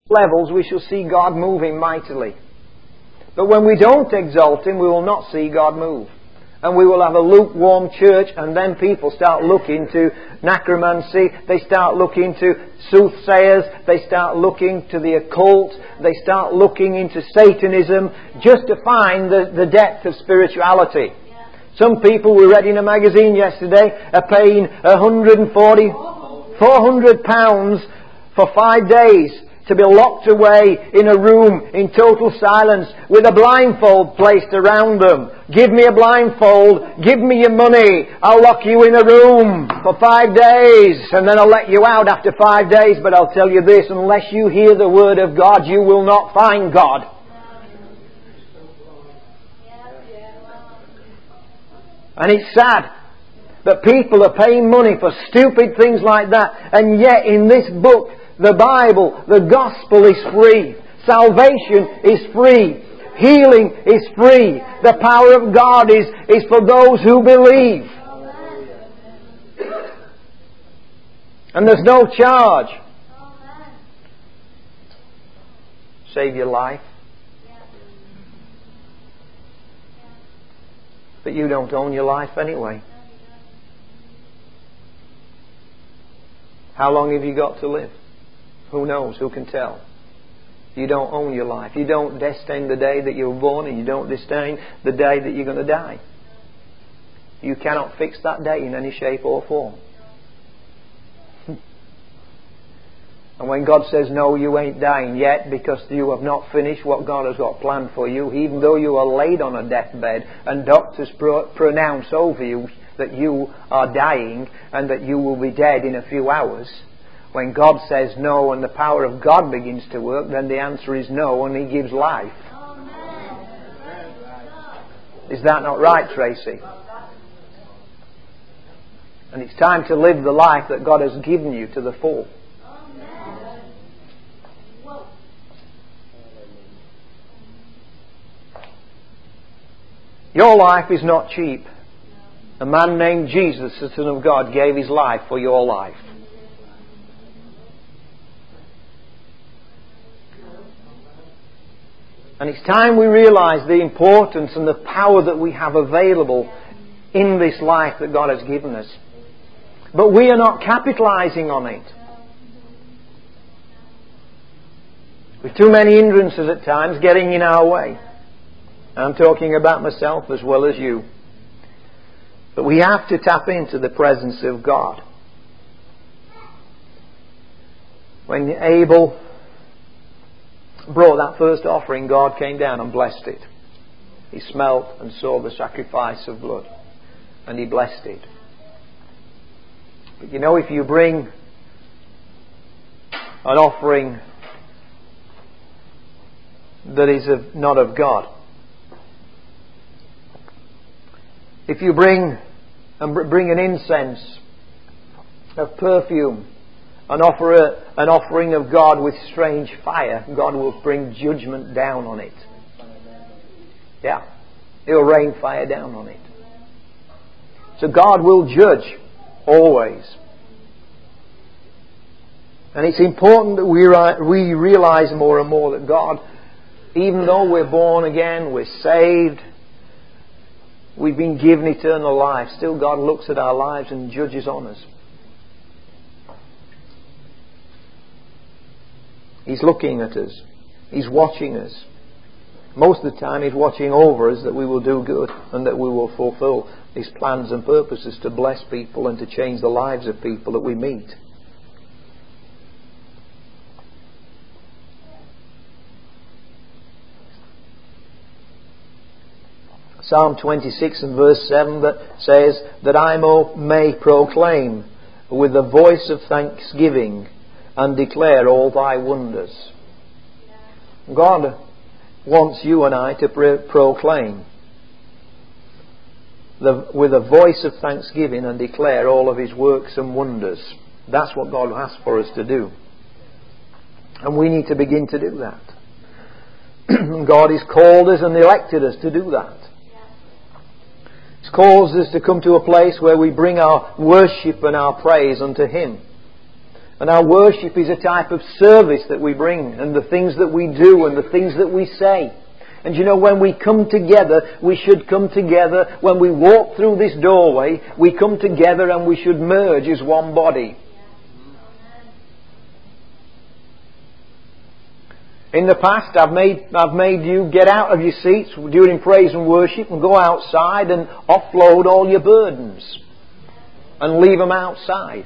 levels we shall see God moving mightily. But when we don't exalt Him, we will not see God move. And we will have a lukewarm church, and then people start looking to necromancy, they start looking to soothsayers, they start looking to the occult, they start looking into Satanism, just to find the depth of spirituality. Some people, we read in a magazine yesterday, are paying £400 for 5 days to be locked away in a room in total silence with a blindfold placed around them. Give me a blindfold, give me your money, I'll lock you in a room for 5 days and then I'll let you out after 5 days. But I'll tell you this, unless you hear the Word of God, you will not find God. And it's sad that people are paying money for stupid things like that, and yet in this book, the Bible, the gospel is free. Salvation is free. Healing is free. The power of God is for those who believe. And there's no charge. Save your life. But you don't own your life anyway. How long have you got to live? Who knows? Who can tell? You don't own your life. You don't destine the day that you were born, and you don't destine the day that you're going to die. You cannot fix that day in any shape or form. And when God says, no, you ain't dying yet because you have not finished what God has got planned for you, even though you are laid on a deathbed and doctors pronounce over you that you are dying and that you will be dead in a few hours, when God says no and the power of God begins to work, then the answer is no, and He gives life. Is that not right, Tracy? And it's time to live the life that God has given you to the full. Your life is not cheap. A man named Jesus, the Son of God, gave His life for your life. And it's time we realise the importance and the power that we have available in this life that God has given us. But we are not capitalising on it. With too many hindrances at times getting in our way. I'm talking about myself as well as you. But we have to tap into the presence of God. When Abel brought that first offering, God came down and blessed it. He smelt and saw the sacrifice of blood, and He blessed it. But you know, if you bring an offering that is not of God, if you bring an incense of perfume and offer an offering of God with strange fire, God will bring judgment down on it. Yeah. He'll rain fire down on it. So God will judge always. And it's important that we realise more and more that God, even though we're born again, we're saved, we've been given eternal life, still God looks at our lives and judges on us. He's looking at us. He's watching us. Most of the time He's watching over us that we will do good and that we will fulfill His plans and purposes to bless people and to change the lives of people that we meet. Psalm 26 and verse 7 that says that I may proclaim with the voice of thanksgiving and declare all Thy wonders. God wants you and I to proclaim with a voice of thanksgiving and declare all of His works and wonders. That's what God asks for us to do. And we need to begin to do that. God has called us and elected us to do that. He's called us to come to a place where we bring our worship and our praise unto Him. And our worship is a type of service that we bring, and the things that we do and the things that we say. And you know, when we come together, we should come together. When we walk through this doorway, we come together and we should merge as one body. In the past, I've made you get out of your seats during praise and worship and go outside and offload all your burdens and leave them outside.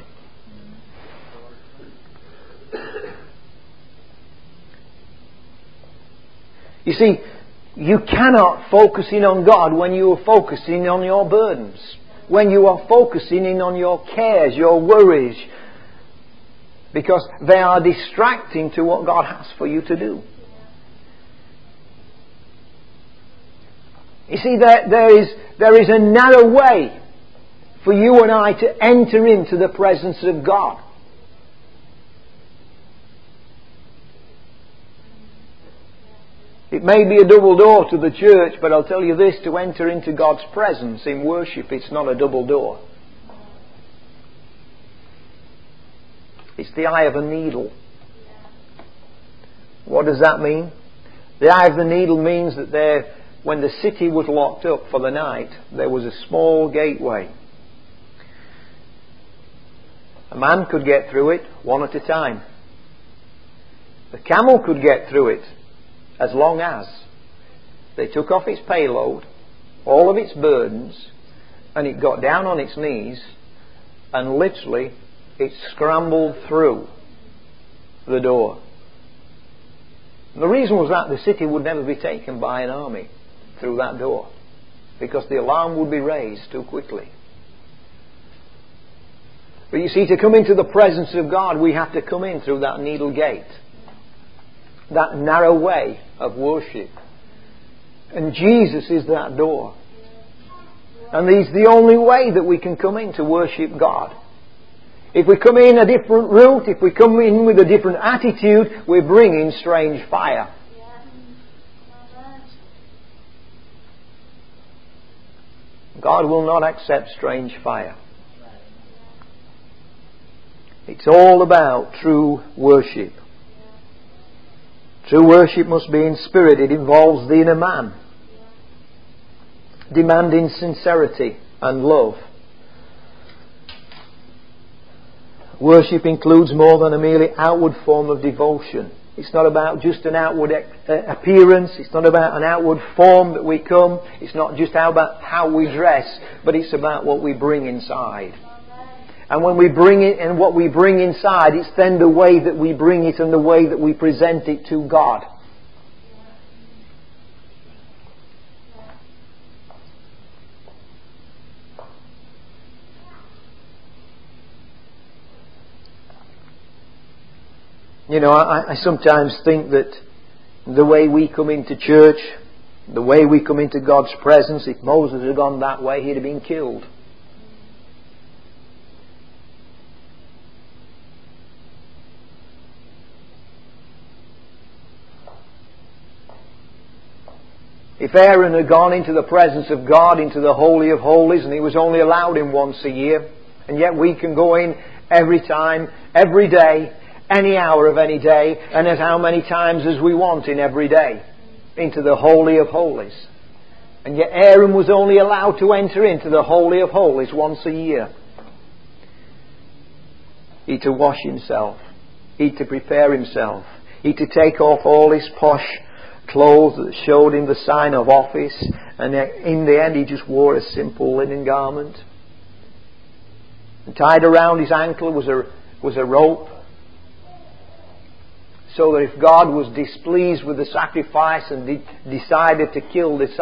You see, you cannot focus in on God when you are focusing on your burdens. When you are focusing in on your cares, your worries, because they are distracting to what God has for you to do. You see, there is a narrow way for you and I to enter into the presence of God. It may be a double door to the church, but I'll tell you this, to enter into God's presence in worship, it's not a double door. It's the eye of a needle. What does that mean? The eye of the needle means that when the city was locked up for the night, there was a small gateway. A man could get through it one at a time. The camel could get through it as long as they took off its payload, all of its burdens, and it got down on its knees and literally it scrambled through the door. The reason was that the city would never be taken by an army through that door, because the alarm would be raised too quickly. But you see, to come into the presence of God, we have to come in through that needle gate, that narrow way of worship. And Jesus is that door. And He's the only way that we can come in to worship God. If we come in a different route, if we come in with a different attitude, we're bringing strange fire. God will not accept strange fire. It's all about true worship. True worship must be in spirit. It involves the inner man, demanding sincerity and love. Worship includes more than a merely outward form of devotion. It's not about just an outward appearance. It's not about an outward form that we come. It's not just about how we dress, but it's about what we bring inside. And when we bring it, and what we bring inside, it's then the way that we bring it and the way that we present it to God. You know, I sometimes think that the way we come into church, the way we come into God's presence, if Moses had gone that way, he'd have been killed. If Aaron had gone into the presence of God, into the Holy of Holies, and he was only allowed in once a year, and yet we can go in every time, every day, any hour of any day, and as how many times as we want in every day, into the Holy of Holies. And yet Aaron was only allowed to enter into the Holy of Holies once a year. He to wash himself, he to prepare himself, he to take off all his posh clothes that showed him the sign of office, and in the end he just wore a simple linen garment. And tied around his ankle was a rope, so that if God was displeased with the sacrifice and decided to kill the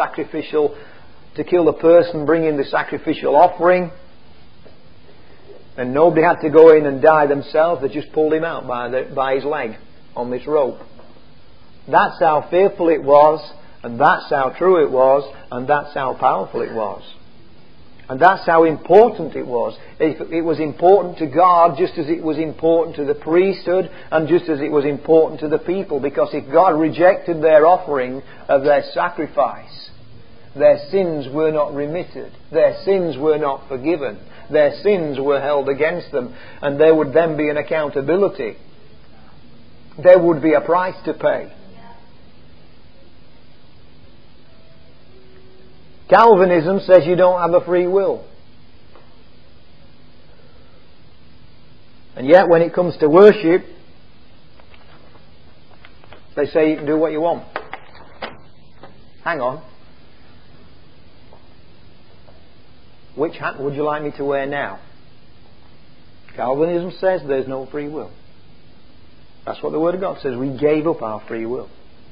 person bringing the sacrificial offering, and nobody had to go in and die themselves, they just pulled him out by his leg on this rope. That's how fearful it was, and that's how true it was, and that's how powerful it was. And that's how important it was. It was important to God just as it was important to the priesthood and just as it was important to the people. Because if God rejected their offering of their sacrifice their sins were not remitted. Their sins were not forgiven. Their sins were held against them. And there would then be an accountability. There would be a price to pay. Calvinism says you don't have a free will. And yet when it comes to worship, they say you can do what you want. Hang on. Which hat would you like me to wear now? Calvinism says there's no free will. That's what the Word of God says. We gave up our free will,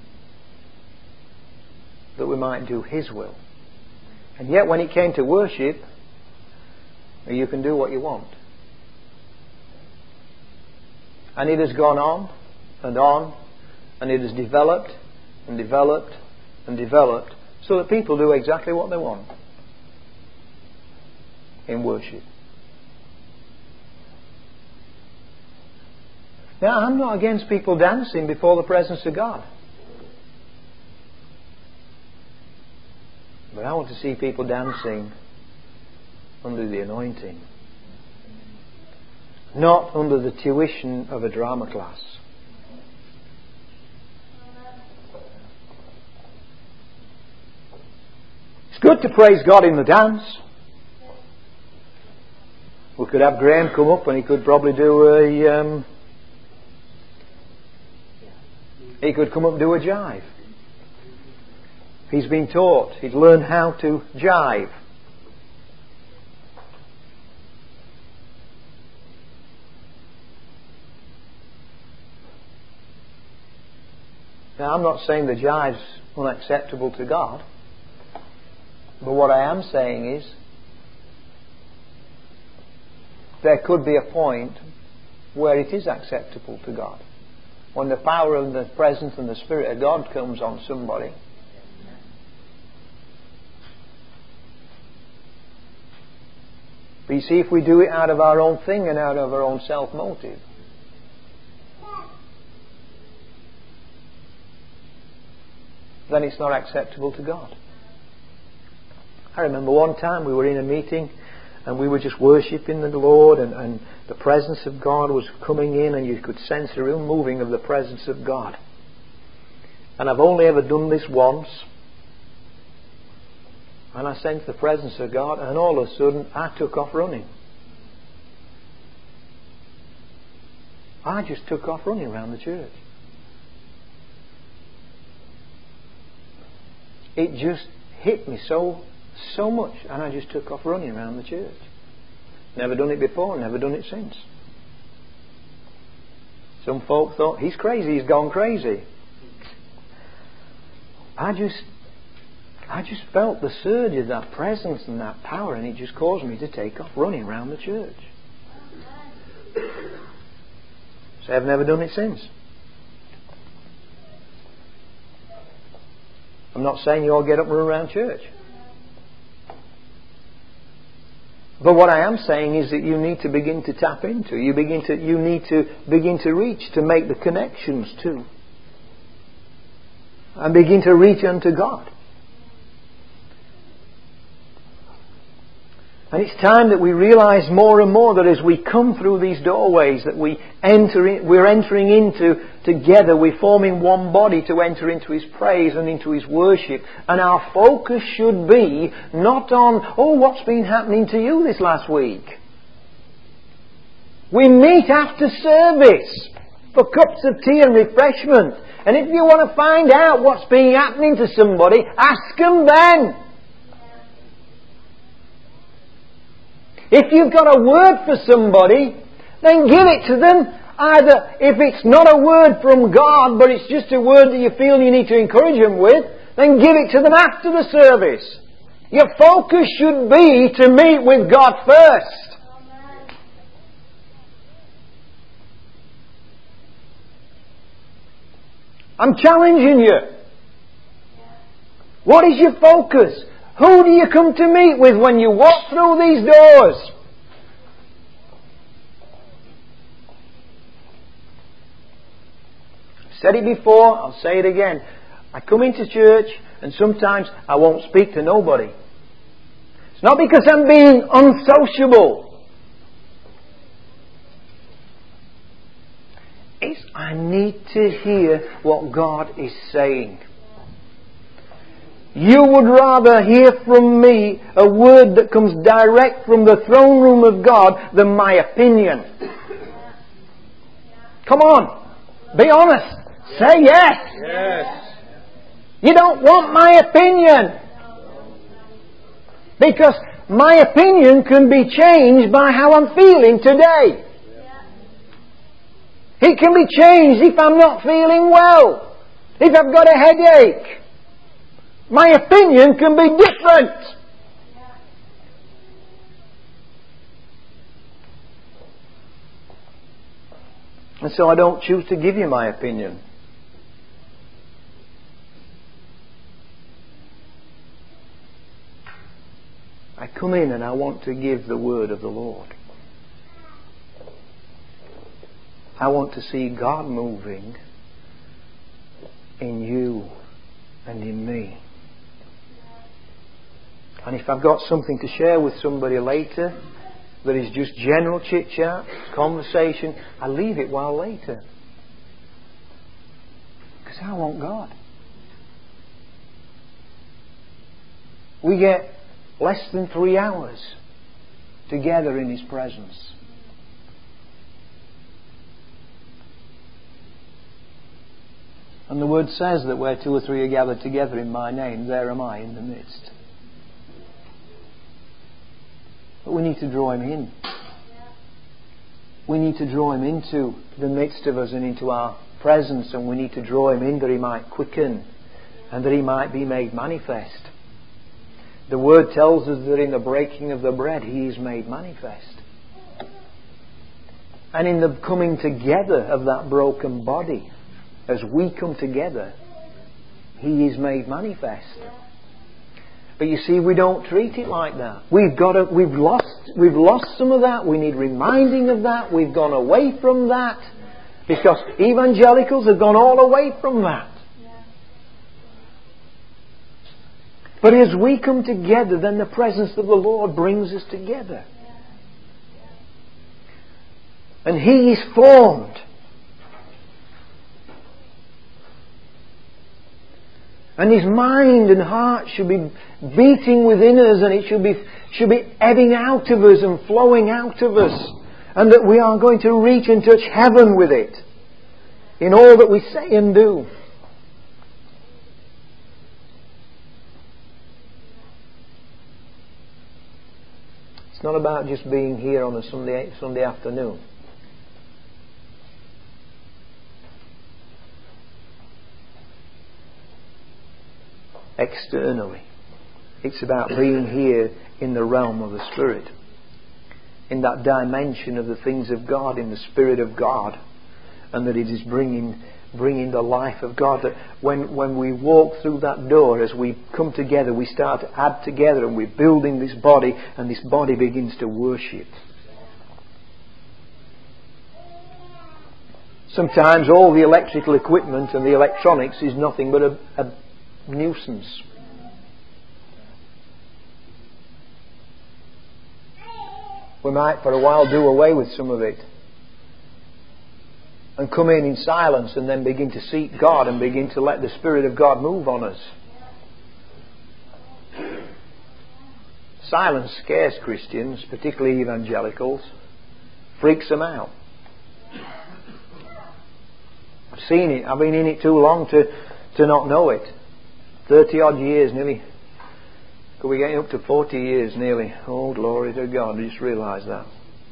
that we might do His will. And yet when it came to worship, you can do what you want. And it has gone on, and it has developed and developed and developed, so that people do exactly what they want in worship. Now, I'm not against people dancing before the presence of God. But I want to see people dancing under the anointing. Not under the tuition of a drama class. It's good to praise God in the dance. We could have Graham come up and he could probably do he could come up and do a jive. He's been taught. He's learned how to jive. Now, I'm not saying the jive's unacceptable to God. But what I am saying is there could be a point where it is acceptable to God. When the power of the presence and the Spirit of God comes on somebody. But you see, if we do it out of our own thing and out of our own self-motive, then it's not acceptable to God. I remember one time we were in a meeting and we were just worshipping the Lord, and the presence of God was coming in, and you could sense the real moving of the presence of God. And I've only ever done this once. And I sensed the presence of God, and all of a sudden I took off running. I just took off running around the church. It just hit me so much, and I just took off running around the church. Never done it before, never done it since. Some folk thought, he's crazy, he's gone crazy. I just felt the surge of that presence and that power, and it just caused me to take off running around the church. So I've never done it since. I'm not saying you all get up and run around church. But what I am saying is that you need to begin to tap into. You need to begin to reach, to make the connections to. And begin to reach unto God. And it's time that we realise more and more that as we come through these doorways, that we're entering into together, we're forming one body to enter into His praise and into His worship. And our focus should be not on, what's been happening to you this last week? We meet after service for cups of tea and refreshment. And if you want to find out what's been happening to somebody, ask them then. If you've got a word for somebody, then give it to them. Either if it's not a word from God, but it's just a word that you feel you need to encourage them with, then give it to them after the service. Your focus should be to meet with God first. I'm challenging you. What is your focus? Who do you come to meet with when you walk through these doors? I've said it before, I'll say it again. I come into church and sometimes I won't speak to nobody. It's not because I'm being unsociable. It's I need to hear what God is saying. You would rather hear from me a word that comes direct from the throne room of God than my opinion. Come on. Be honest. Say yes. Yes. You don't want my opinion. Because my opinion can be changed by how I'm feeling today. It can be changed if I'm not feeling well. If I've got a headache. My opinion can be different. And so I don't choose to give you my opinion. I come in and I want to give the word of the Lord. I want to see God moving in you and in me. And if I've got something to share with somebody later that is just general chit-chat, conversation, I leave it while later. Because I want God. We get less than 3 hours together in His presence. And the Word says that where 2 or 3 are gathered together in my name, there am I in the midst. But we need to draw Him in. We need to draw Him into the midst of us and into our presence, and we need to draw Him in that He might quicken and that He might be made manifest. The Word tells us that in the breaking of the bread He is made manifest. And in the coming together of that broken body, as we come together, He is made manifest. But you see, we don't treat it like that. We've lost some of that. We need reminding of that. We've gone away from that. Because evangelicals have gone all away from that. But as we come together, then the presence of the Lord brings us together. And He is formed. And His mind and heart should be beating within us, and it should be ebbing out of us and flowing out of us. And that we are going to reach and touch heaven with it in all that we say and do. It's not about just being here on a Sunday afternoon. Externally. It's about being here in the realm of the Spirit. In that dimension of the things of God, in the Spirit of God. And that it is bringing the life of God. That when we walk through that door, as we come together, we start to add together and we're building this body, and this body begins to worship. Sometimes all the electrical equipment and the electronics is nothing but a nuisance. We might for a while do away with some of it and come in silence and then begin to seek God and begin to let the Spirit of God move on us. Silence scares Christians, particularly evangelicals, freaks them out. I've seen it. I've been in it too long to not know it. 30 odd years nearly. Could we get up to 40 years nearly? Oh, glory to God. I just realised that.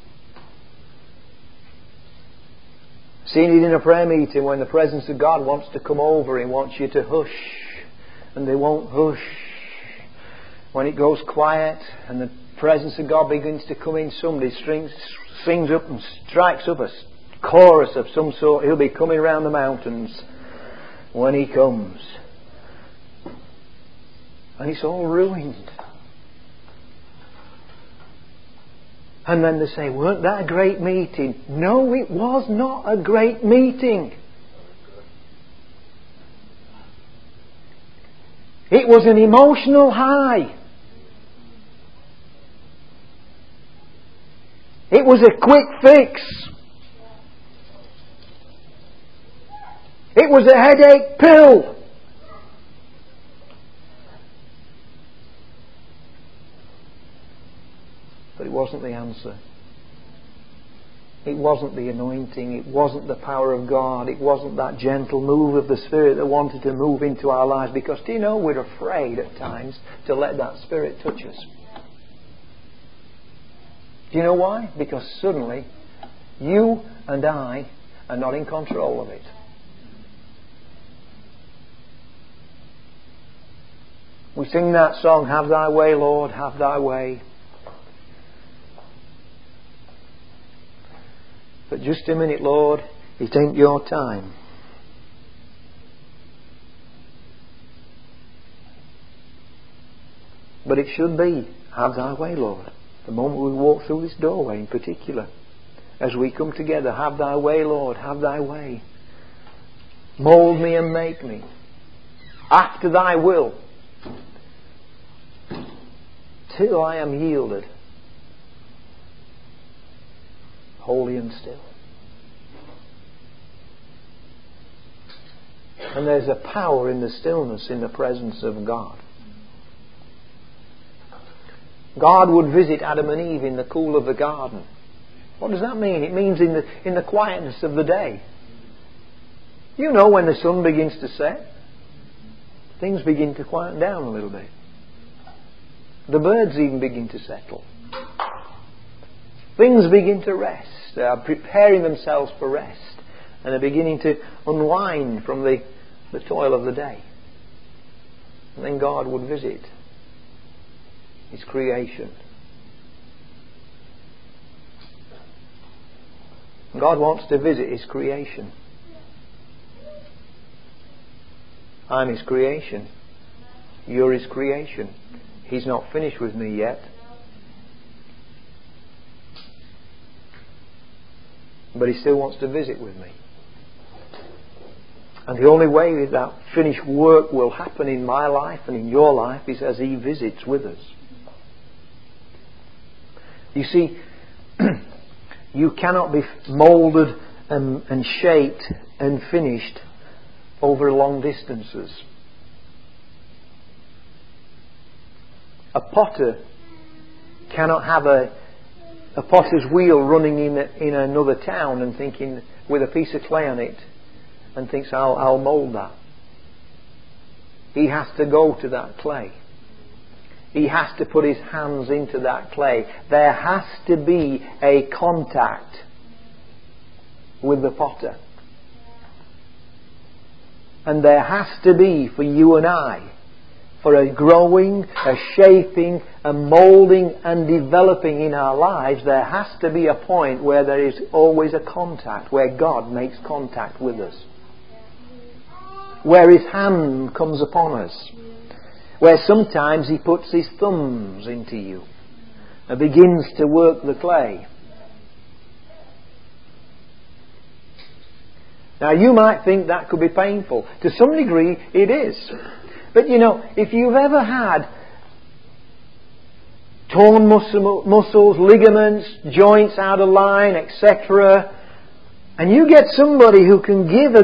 Seen it in a prayer meeting when the presence of God wants to come over. He wants you to hush. And they won't hush. When it goes quiet and the presence of God begins to come in, somebody sings up and strikes up a chorus of some sort. He'll be coming round the mountains when He comes. And it's all ruined. And then they say, weren't that a great meeting? No, it was not a great meeting. It was an emotional high. It was a quick fix. It was a headache pill. But it wasn't the answer. It wasn't the anointing. It wasn't the power of God. It wasn't that gentle move of the Spirit that wanted to move into our lives. Because, do you know, we're afraid at times to let that Spirit touch us. Do you know why? Because suddenly you and I are not in control of it. We sing that song, "Have Thy way, Lord, have Thy way." But just a minute, Lord, it ain't your time. But it should be, "Have Thy way, Lord." The moment we walk through this doorway in particular, as we come together, "Have Thy way, Lord, have Thy way. Mould me and make me after Thy will, till I am yielded, holy and still." And there's a power in the stillness, in the presence of God. God would visit Adam and Eve in the cool of the garden. What does that mean? It means in the quietness of the day. You know, when the sun begins to set, things begin to quieten down a little bit. The birds even begin to settle. Things begin to rest. They are preparing themselves for rest. And they're beginning to unwind from the toil of the day. And then God would visit His creation. God wants to visit His creation. I'm His creation. You're His creation. He's not finished with me yet. But He still wants to visit with me. And the only way that finished work will happen in my life and in your life is as He visits with us. You see, you cannot be moulded and shaped and finished over long distances. A potter cannot have a potter's wheel running in another town and thinking, with a piece of clay on it, and thinks, I'll mould that. He has to go to that clay. He has to put his hands into that clay. There has to be a contact with the potter. And there has to be, for you and I, for a growing, a shaping, a moulding and developing in our lives, there has to be a point where there is always a contact, where God makes contact with us. Where His hand comes upon us. Where sometimes He puts His thumbs into you and begins to work the clay. Now you might think that could be painful. To some degree it is. But you know, if you've ever had torn muscles, ligaments, joints out of line, etc., and you get somebody who can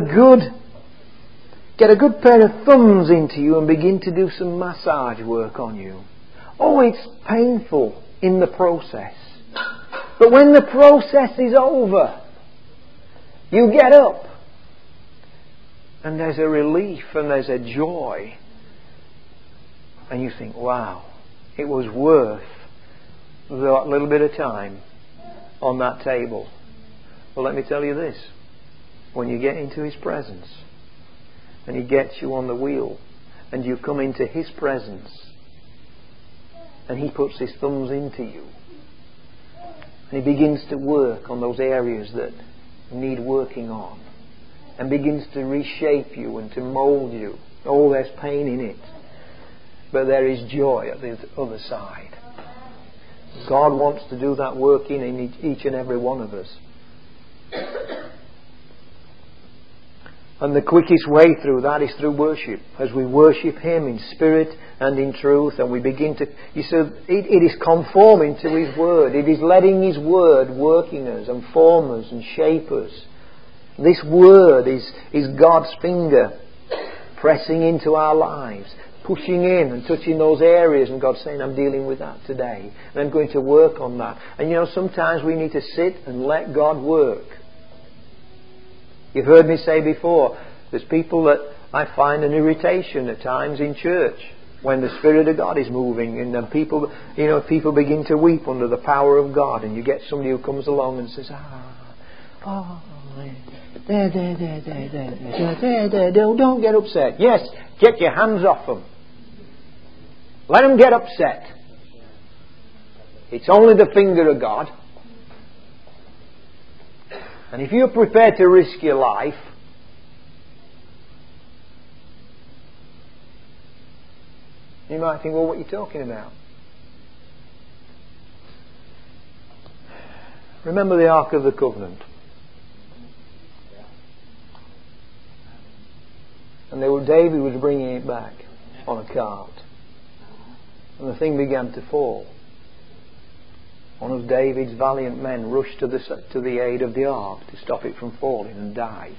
get a good pair of thumbs into you and begin to do some massage work on you. Oh, it's painful in the process. But when the process is over, you get up and there's a relief and there's a joy. And you think, wow, it was worth that little bit of time on that table. Well, let me tell you this. When you get into His presence, and He gets you on the wheel, and you come into His presence, and He puts His thumbs into you, and He begins to work on those areas that need working on, and begins to reshape you and to mould you. Oh, there's pain in it, but there is joy at the other side. God wants to do that work in each and every one of us. And the quickest way through that is through worship. As we worship Him in spirit and in truth, and we begin to... You see, it is conforming to His Word. It is letting His Word working us and form us and shape us. This Word is God's finger pressing into our lives, pushing in and touching those areas, and God saying, I'm dealing with that today, and I'm going to work on that. And you know, sometimes we need to sit and let God work. You've heard me say before, there's people that I find an irritation at times in church when the Spirit of God is moving, and then people begin to weep under the power of God, and you get somebody who comes along and says, there, don't get upset. Yes, get your hands off them. Let them get upset. It's only the finger of God. And if you're prepared to risk your life, you might think, well, what are you talking about? Remember the Ark of the Covenant. And David was bringing it back on a cart. And the thing began to fall. One of David's valiant men rushed to the aid of the ark to stop it from falling, and died.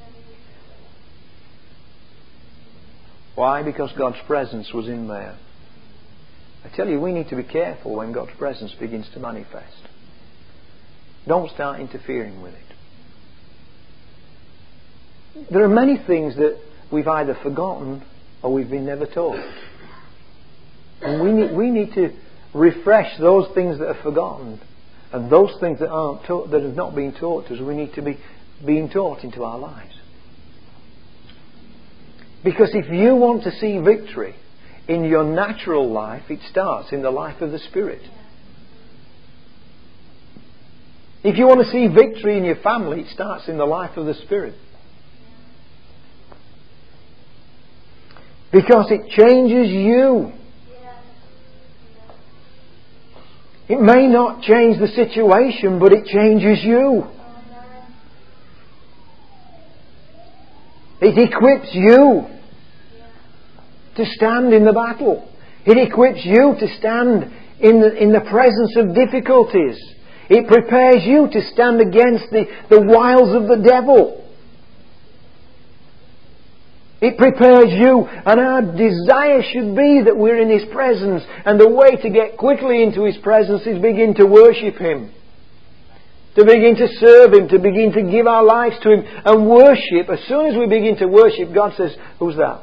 Why? Because God's presence was in there. I tell you, we need to be careful when God's presence begins to manifest. Don't start interfering with it. There are many things that we've either forgotten or we've been never taught. And we need to refresh those things that are forgotten, and those things that aren't taught, that have not been taught to us, we need to be being taught into our lives. Because if you want to see victory in your natural life, it starts in the life of the Spirit. If you want to see victory in your family, it starts in the life of the Spirit. Because it changes you. It may not change the situation, but it changes you. It equips you to stand in the battle. It equips you to stand in the presence of difficulties. It prepares you to stand against the wiles of the devil. It prepares you, and our desire should be that we're in His presence, and the way to get quickly into His presence is begin to worship Him, to begin to serve Him, to begin to give our lives to Him and worship. As soon as we begin to worship, God says, who's that?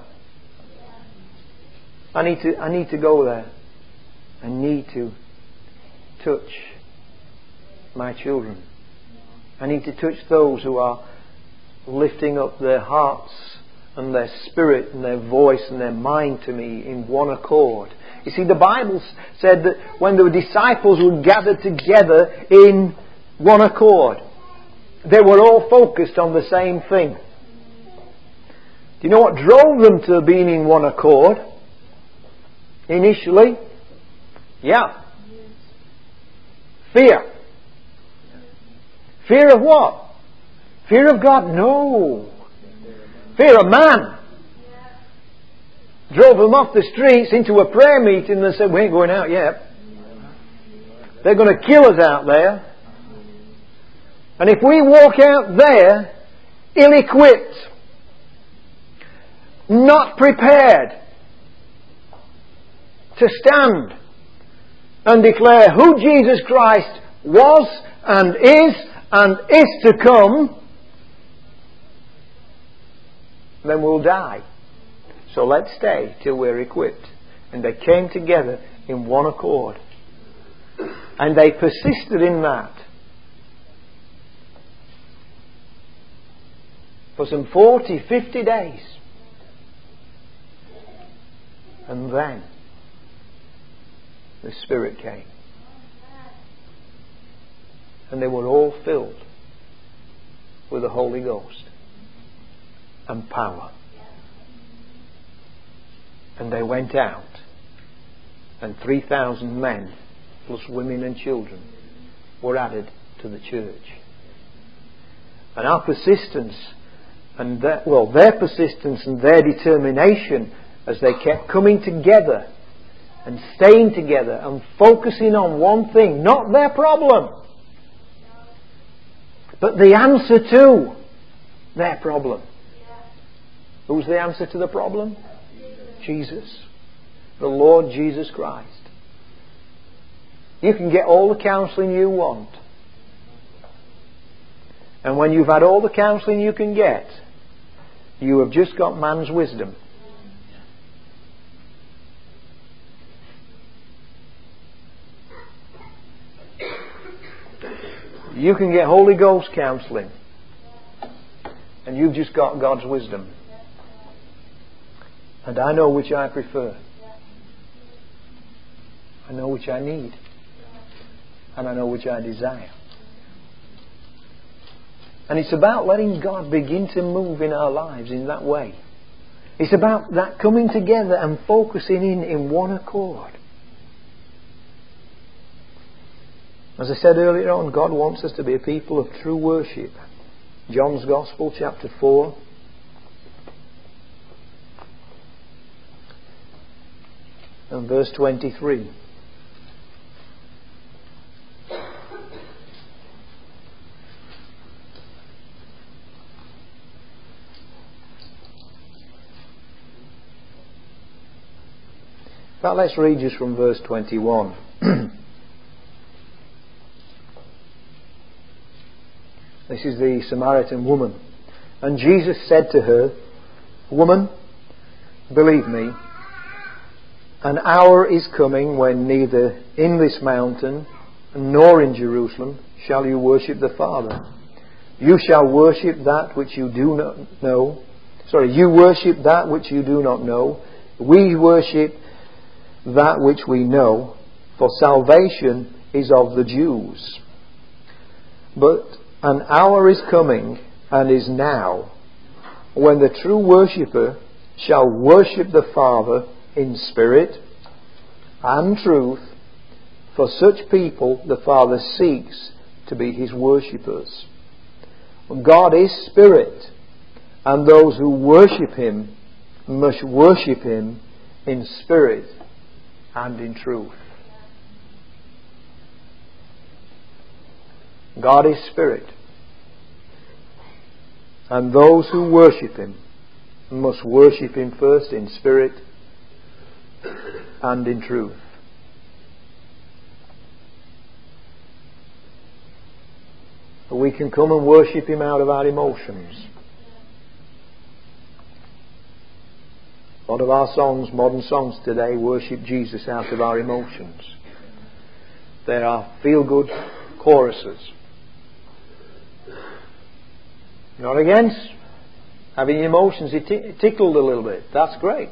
I need to go there. I need to touch my children. I need to touch those who are lifting up their hearts and their spirit and their voice and their mind to me in one accord. You see, the Bible said that when the disciples were gathered together in one accord, they were all focused on the same thing. Do you know what drove them to being in one accord? Initially? Yeah. Fear. Fear of what? Fear of God? No. Fear of man. Drove them off the streets into a prayer meeting and said, we ain't going out yet. They're going to kill us out there. And if we walk out there ill-equipped, not prepared to stand and declare who Jesus Christ was and is to come, then we'll die. So let's stay till we're equipped. And they came together in one accord. And they persisted in that for some 40, 50 days. And then the Spirit came. And they were all filled with the Holy Ghost and power. And they went out, and 3,000 men plus women and children were added to the church. And our persistence And their persistence and their determination as they kept coming together and staying together and focusing on one thing, not their problem, but the answer to their problem. Who's the answer to the problem? Jesus. The Lord Jesus Christ. You can get all the counselling you want. And when you've had all the counselling you can get, you have just got man's wisdom. You can get Holy Ghost counselling, and you've just got God's wisdom. And I know which I prefer. I know which I need. And I know which I desire. And it's about letting God begin to move in our lives in that way. It's about that coming together and focusing in one accord. As I said earlier on, God wants us to be a people of true worship. John's Gospel, chapter 4. And verse 23. In fact, let's read just from verse 21. This is the Samaritan woman. And Jesus said to her, Woman, believe me, an hour is coming when neither in this mountain nor in Jerusalem shall you worship the Father. You shall worship that which you do not know. You worship that which you do not know. We worship that which we know, for salvation is of the Jews. But an hour is coming, and is now, when the true worshipper shall worship the Father in spirit and truth, for such people the Father seeks to be His worshippers. God is spirit, and those who worship Him must worship Him in spirit and in truth. God is spirit, and those who worship Him must worship Him first in spirit and in truth. We can come and worship Him out of our emotions. A lot of our songs, modern songs today, worship Jesus out of our emotions. There are feel-good choruses. Not against having emotions tickled a little bit. That's great.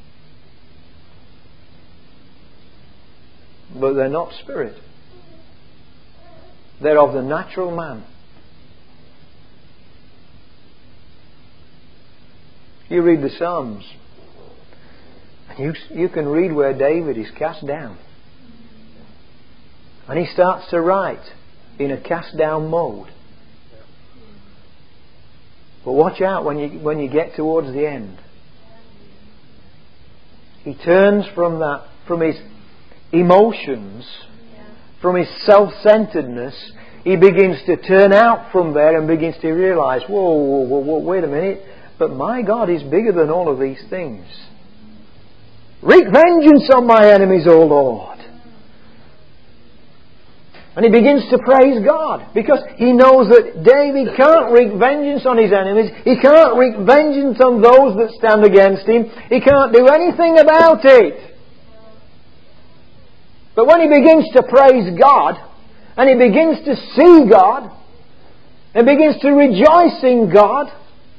But they're not spirit. They're of the natural man. You read the Psalms, and you can read where David is cast down. And he starts to write in a cast down mode. But watch out when you get towards the end. He turns from his emotions, from his self-centeredness. He begins to turn out from there and begins to realise, whoa, wait a minute, but my God is bigger than all of these things. Wreak vengeance on my enemies, O Lord. And he begins to praise God, because he knows that David can't wreak vengeance on his enemies. He can't wreak vengeance on those that stand against him. He can't do anything about it. But when he begins to praise God, and he begins to see God, and begins to rejoice in God,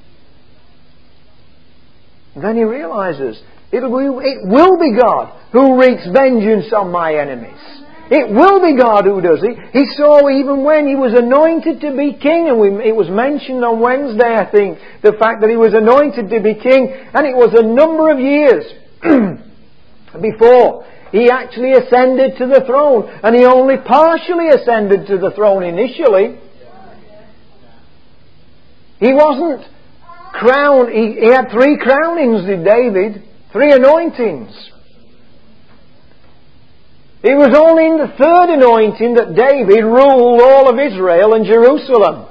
then he realises it will be God who wreaks vengeance on my enemies. It will be God who does it. He saw even when He was anointed to be king, and it was mentioned on Wednesday, I think, the fact that He was anointed to be king, and it was a number of years before He actually ascended to the throne, and He only partially ascended to the throne initially. He wasn't crown, he had 3 crownings, did David? 3 anointings. It was only in the 3rd anointing that David ruled all of Israel and Jerusalem.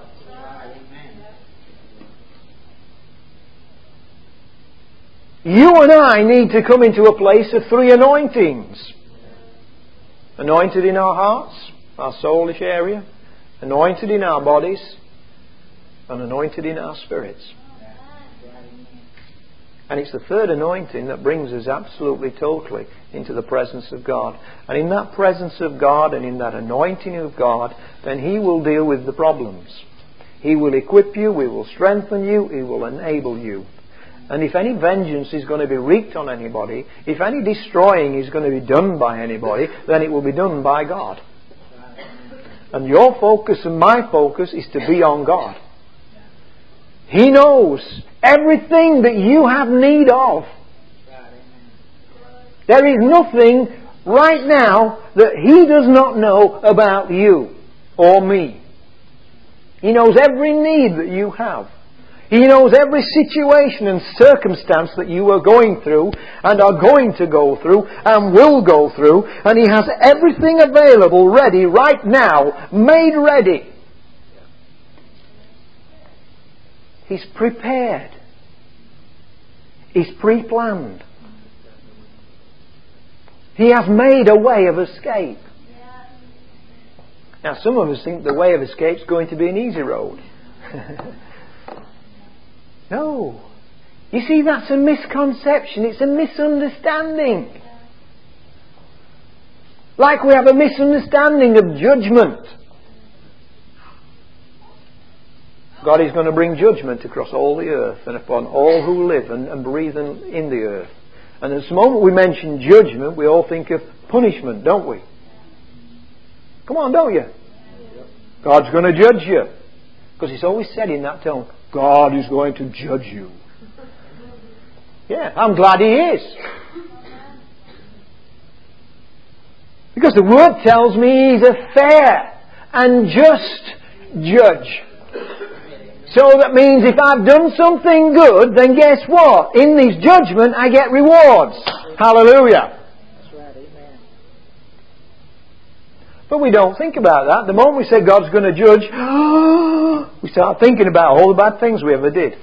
You and I need to come into a place of 3 anointings. Anointed in our hearts, our soulish area, anointed in our bodies, and anointed in our spirits. And it's the 3rd anointing that brings us absolutely, totally into the presence of God. And in that presence of God and in that anointing of God, then He will deal with the problems. He will equip you, He will strengthen you, He will enable you. And if any vengeance is going to be wreaked on anybody, if any destroying is going to be done by anybody, then it will be done by God. And your focus and my focus is to be on God. He knows everything that you have need of. There is nothing right now that He does not know about you or me. He knows every need that you have. He knows every situation and circumstance that you are going through and are going to go through and will go through. And He has everything available ready right now, made ready. He's prepared. He's pre-planned. He has made a way of escape. Now some of us think the way of escape is going to be an easy road. No. You see, that's a misconception. It's a misunderstanding. Like we have a misunderstanding of judgment. God is going to bring judgment across all the earth and upon all who live and breathe in the earth. And at the moment we mention judgment, we all think of punishment, don't we? Come on, don't you? God's going to judge you. Because it's always said in that tone, God is going to judge you. Yeah, I'm glad He is. Because the Word tells me He's a fair and just judge. So that means if I've done something good, then guess what? In this judgment I get rewards. Hallelujah. That's right, amen. But we don't think about that. The moment we say God's going to judge, we start thinking about all the bad things we ever did.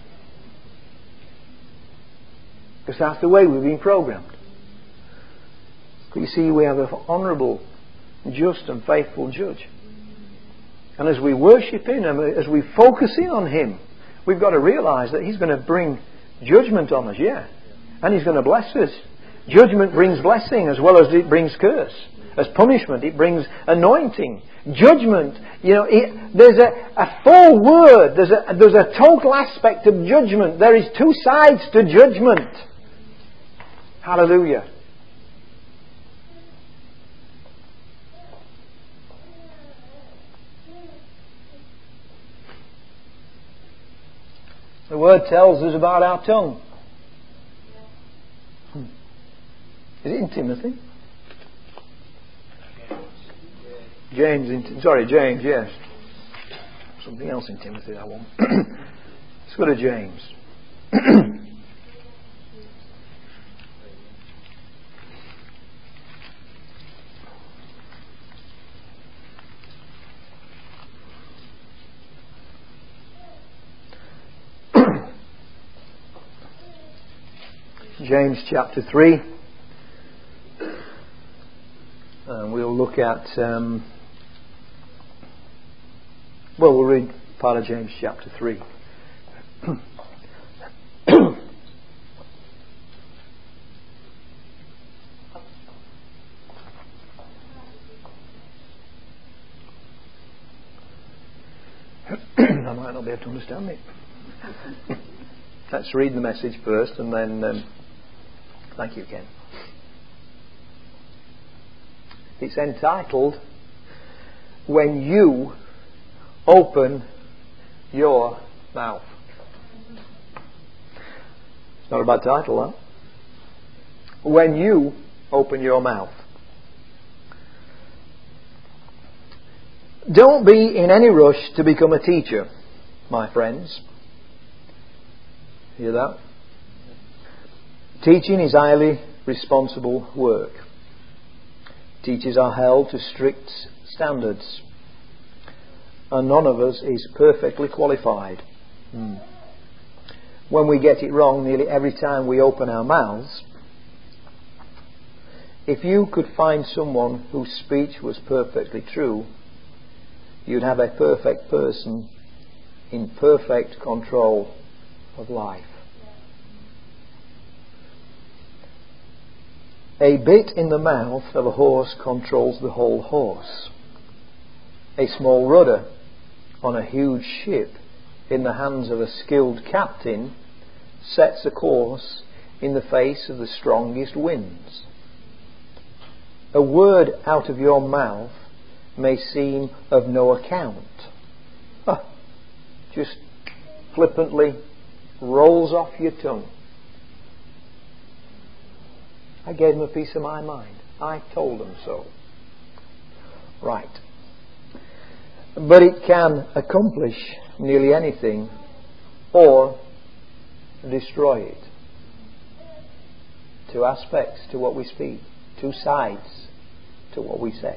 Because that's the way we've been programmed. But you see, we have an honourable, just and faithful judge. And as we worship Him, as we focus in on Him, we've got to realise that He's going to bring judgment on us, yeah. And He's going to bless us. Judgment brings blessing as well as it brings curse. As punishment, it brings anointing. Judgment, there's a full word. There's a total aspect of judgment. There is 2 sides to judgment. Hallelujah. The Word tells us about our tongue. Is it in Timothy? James, yes. Something else in Timothy, that one. Let's go to James. James chapter 3. And we'll look at... we'll read part of James chapter 3. I might not be able to understand it. Let's read the message first and then... thank you, Ken. It's entitled, When You Open Your Mouth. It's not a bad title, huh? When you open your mouth. Don't be in any rush to become a teacher, my friends. Hear that? Teaching is highly responsible work. Teachers are held to strict standards. And none of us is perfectly qualified. When we get it wrong nearly every time we open our mouths, if you could find someone whose speech was perfectly true, you'd have a perfect person in perfect control of life. A bit in the mouth of a horse controls the whole horse. A small rudder on a huge ship in the hands of a skilled captain sets a course in the face of the strongest winds. A word out of your mouth may seem of no account. Just flippantly rolls off your tongue. I gave them a piece of my mind. I told them so. Right. But it can accomplish nearly anything or destroy it. Two aspects to what we speak. Two sides to what we say.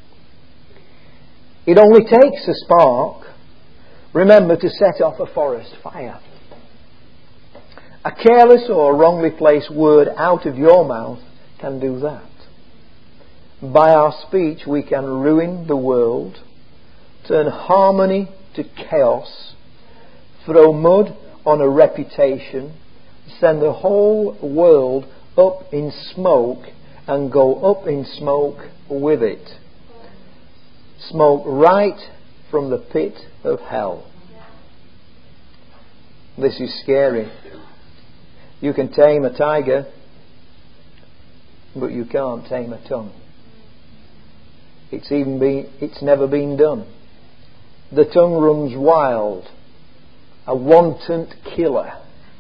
It only takes a spark, remember, to set off a forest fire. A careless or wrongly placed word out of your mouth can do that. By our speech we can ruin the world, turn harmony to chaos, throw mud on a reputation, send the whole world up in smoke and go up in smoke with it. Smoke right from the pit of hell. This is scary. You can tame a tiger, but you can't tame a tongue. It's never been done. The tongue runs wild, a wanton killer.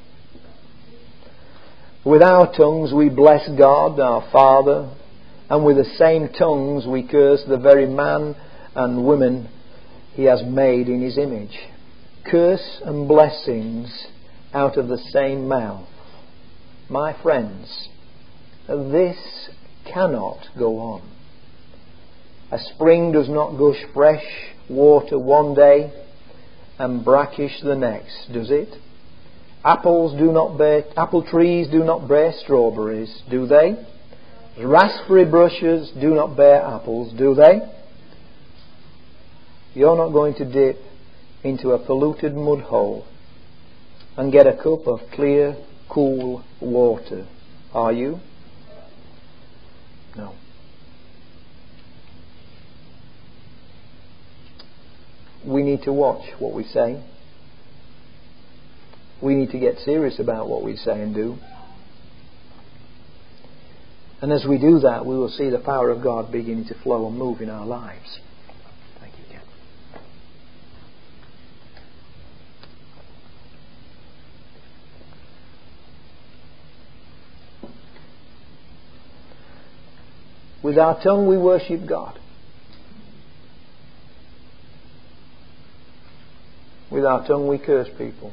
With our tongues we bless God, our Father, and with the same tongues we curse the very man and women He has made in His image. Curse and blessings out of the same mouth. My friends, this cannot go on. A spring does not gush fresh water one day and brackish the next, does it? Apple trees do not bear strawberries, do they? Raspberry bushes do not bear apples, do they? You're not going to dip into a polluted mud hole and get a cup of clear, cool water, are you? No. We need to watch what we say. We need to get serious about what we say and do. And as we do that, we will see the power of God beginning to flow and move in our lives. Thank you, Ken. With our tongue we worship God. With our tongue we curse people.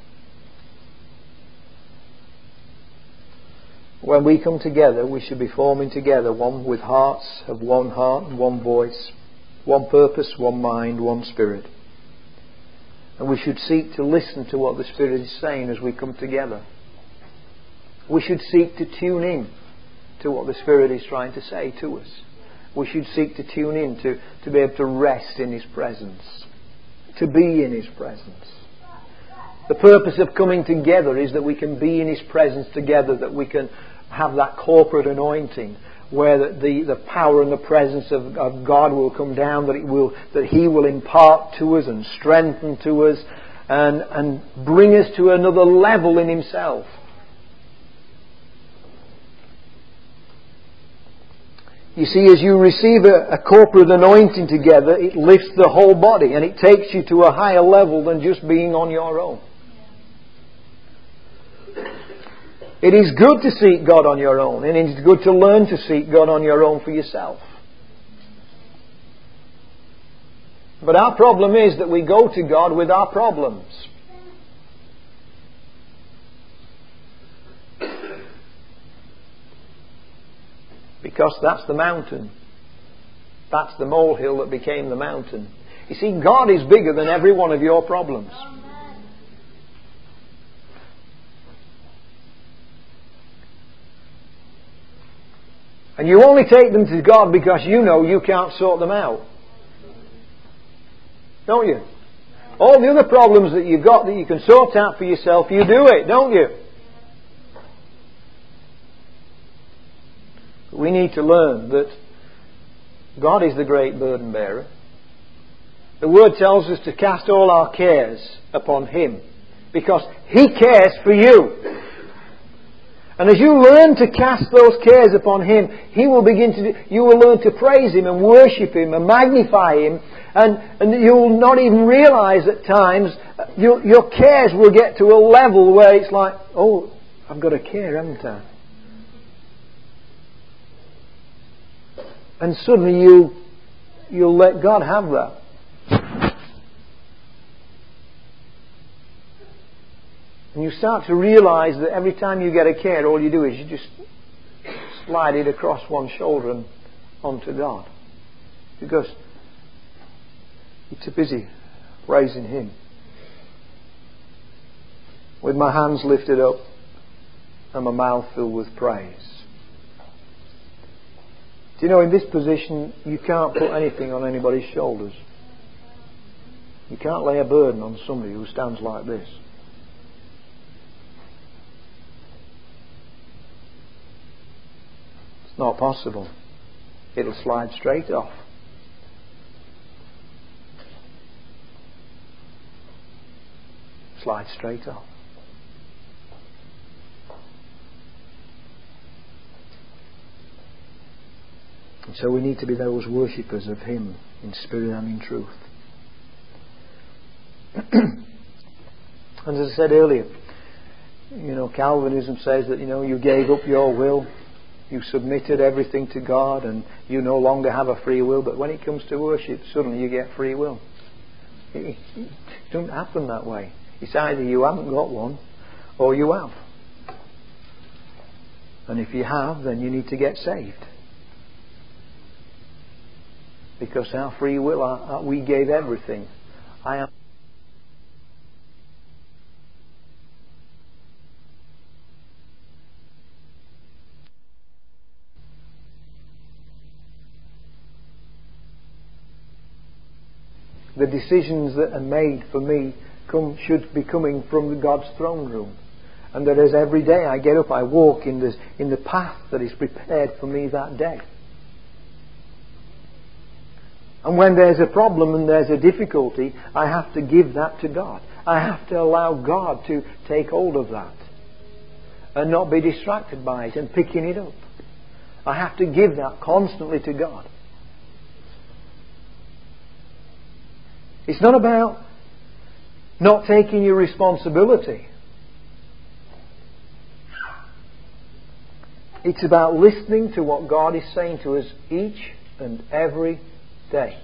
When we come together, we should be forming together one with hearts of one heart and one voice, one purpose, one mind, one spirit. And we should seek to listen to what the Spirit is saying as we come together. We should seek to tune in to what the Spirit is trying to say to us. We should seek to tune in to be able to rest in His presence, to be in His presence. The purpose of coming together is that we can be in His presence together, that we can have that corporate anointing where the power and the presence of God will come down, that He will impart to us and strengthen to us and bring us to another level in Himself. You see, as you receive a corporate anointing together, it lifts the whole body and it takes you to a higher level than just being on your own. It is good to seek God on your own, and it is good to learn to seek God on your own for yourself. But our problem is that we go to God with our problems. Because that's the mountain. That's the molehill that became the mountain. You see, God is bigger than every one of your problems. And you only take them to God because you know you can't sort them out. Don't you? All the other problems that you've got that you can sort out for yourself, you do it, don't you? But we need to learn that God is the great burden bearer. The Word tells us to cast all our cares upon Him because He cares for you. And as you learn to cast those cares upon Him, He will begin to. You will learn to praise Him and worship Him and magnify Him, and you'll not even realise at times your cares will get to a level where it's like, oh, I've got a care, haven't I? And suddenly you'll let God have that. And you start to realise that every time you get a care, all you do is you just slide it across one shoulder and onto God. Because you're too busy praising Him. With my hands lifted up and my mouth filled with praise. Do you know, in this position, you can't put anything on anybody's shoulders. You can't lay a burden on somebody who stands like this. It's not possible. It'll slide straight off. Slide straight off. And so we need to be those worshippers of Him in spirit and in truth. And as I said earlier, Calvinism says that, you gave up your will, you submitted everything to God, and you no longer have a free will. But when it comes to worship, suddenly you get free will. It doesn't happen that way. It's either you haven't got one, or you have. And if you have, then you need to get saved. Because our free will, we gave everything. I am. The decisions that are made for me should be coming from God's throne room. And that as every day I get up, I walk in the path that is prepared for me that day. And when there's a problem and there's a difficulty, I have to give that to God. I have to allow God to take hold of that. And not be distracted by it and picking it up. I have to give that constantly to God. It's not about not taking your responsibility. It's about listening to what God is saying to us each and every day.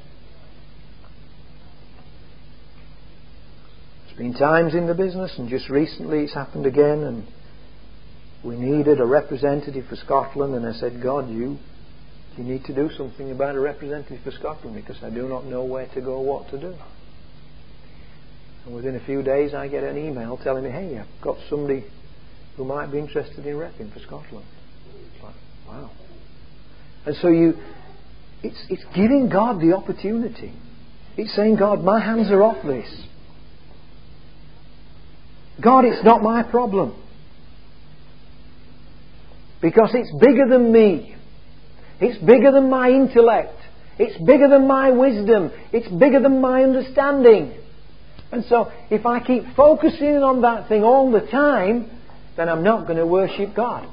There's been times in the business, and just recently it's happened again, and we needed a representative for Scotland, and I said, God, you need to do something about a representative for Scotland, because I do not know where to go or what to do. And within a few days I get an email telling me, hey, I've got somebody who might be interested in repping for Scotland. It's like, wow. And so it's giving God the opportunity. It's saying, God, my hands are off this. God, it's not my problem. Because it's bigger than me. It's bigger than my intellect. It's bigger than my wisdom. It's bigger than my understanding. And so, if I keep focusing on that thing all the time, then I'm not going to worship God.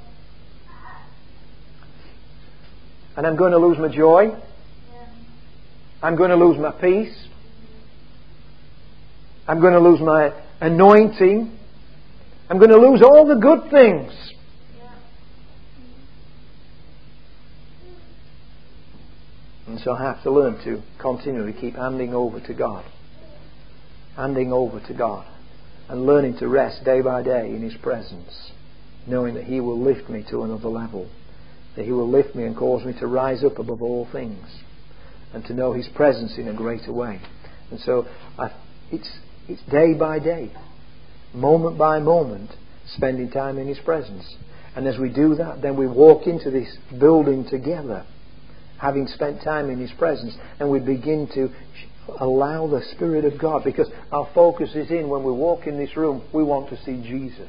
And I'm going to lose my joy. I'm going to lose my peace. I'm going to lose my anointing. I'm going to lose all the good things. And so I have to learn to continually keep handing over to God. Handing over to God. And learning to rest day by day in His presence. Knowing that He will lift me to another level. that He will lift me and cause me to rise up above all things and to know His presence in a greater way. And so it's day by day, moment by moment, spending time in His presence. And as we do that, then we walk into this building together, having spent time in His presence, and we begin to allow the Spirit of God, because our focus is in, when we walk in this room, we want to see Jesus.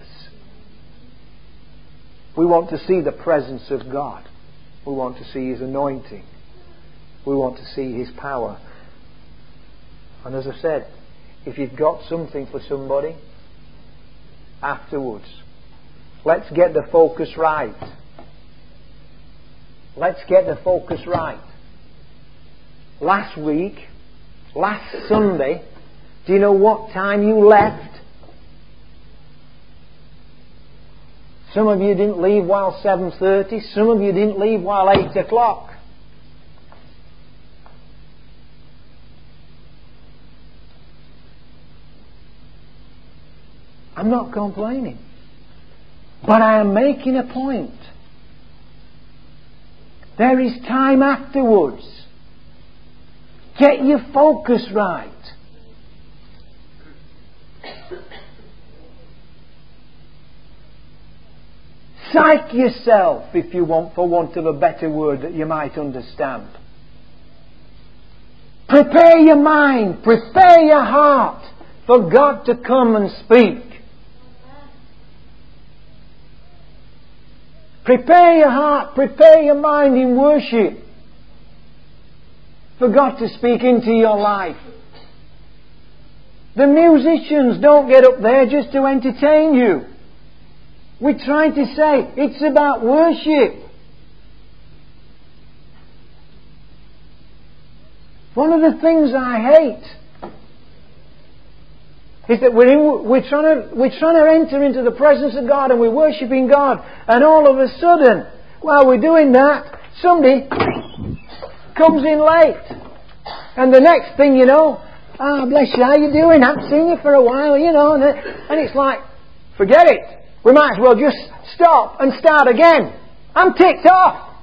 We want to see the presence of God. We want to see His anointing. We want to see His power. And as I said, if you've got something for somebody, afterwards, let's get the focus right. Let's get the focus right. Last Sunday, do you know what time you left? Some of you didn't leave while 7:30. Some of you didn't leave while 8 o'clock. I'm not complaining. But I am making a point. There is time afterwards. Get your focus right. Psych yourself, if you want, for want of a better word that you might understand. Prepare your mind, prepare your heart for God to come and speak. Prepare your heart, prepare your mind in worship for God to speak into your life. The musicians don't get up there just to entertain you. We're trying to say it's about worship. One of the things I hate is that we're trying to enter into the presence of God and we're worshipping God, and all of a sudden, while we're doing that, somebody comes in late, and the next thing you know, bless you, how you doing? I haven't seen you for a while, you know, and it's like, forget it. We might as well just stop and start again. I'm ticked off.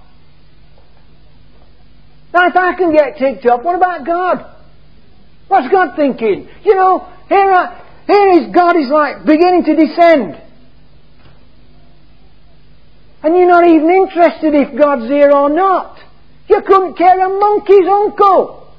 Now, if I can get ticked off, what about God? What's God thinking? You know, here is God is like beginning to descend. And you're not even interested if God's here or not. You couldn't care a monkey's uncle.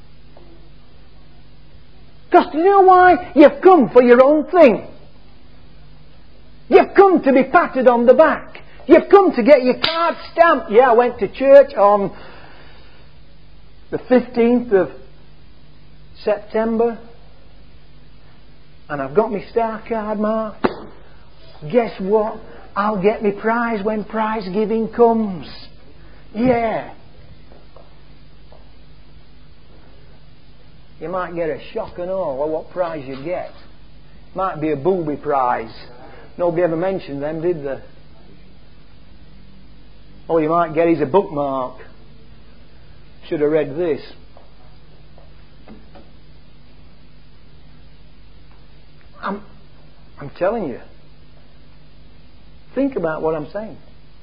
Because do you know why? You've come for your own thing. You've come to be patted on the back. You've come to get your card stamped. Yeah, I went to church on the 15th of September. And I've got my star card marked. Guess what? I'll get my prize when prize giving comes. Yeah. You might get a shock and all of what prize you get. Might be a booby prize. Nobody ever mentioned them, did they? All you might get is a bookmark. Should have read this. I'm telling you. Think about what I'm saying.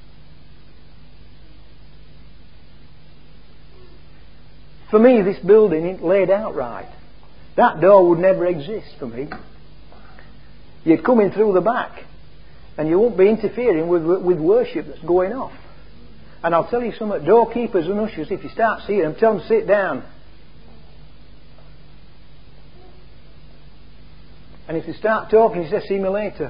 For me, this building ain't laid out right. That door would never exist for me. You'd come in through the back and you won't be interfering with worship that's going off. And I'll tell you something, doorkeepers and ushers, if you start seeing them, tell them to sit down. And if they start talking, you say, see me later.